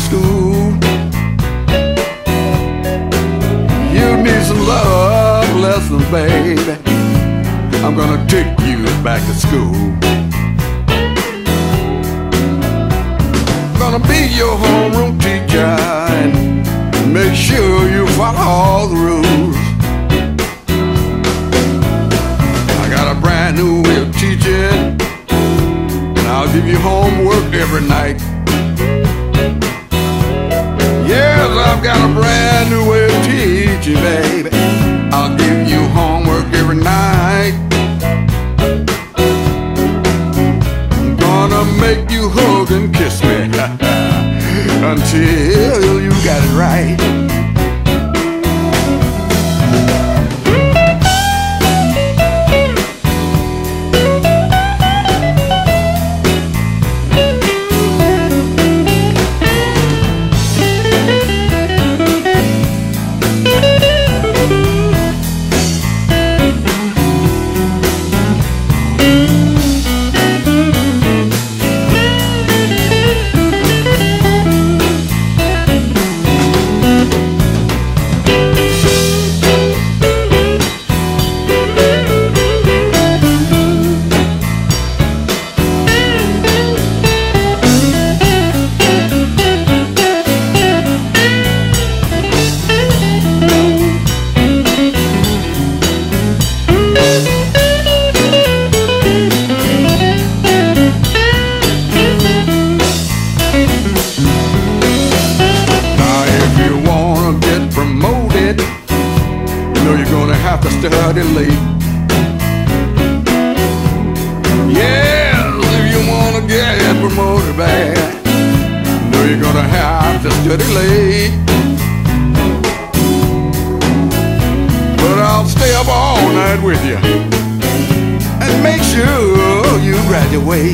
school. You need some love lessons, baby. I'm gonna take you back to school. Gonna be your homeroom teacher and make sure you follow all the rules. I got a brand new way of teaching, and I'll give you homework every night. Yes, I've got a brand new way of teaching, baby. I'll give you homework every night. I'm gonna make you hug and kiss me until you got it right. You're gonna have to study late. Yes, if you wanna get promoted bad, know you're gonna have to study late. But I'll stay up all night with you and make sure you graduate.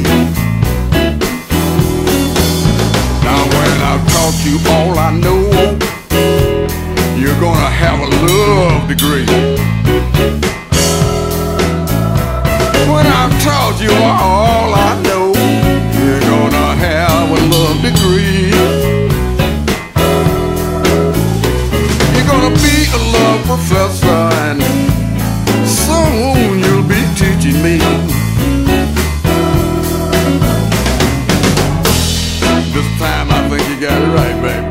Now when I've taught you all I know, you're gonna have a love degree. When I've taught you all I know, you're gonna have a love degree. You're gonna be a love professor, and soon you'll be teaching me. This time I think you got it right, baby.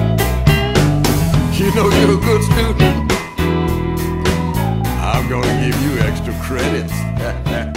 You know you're a good student. I'm gonna give you extra credits.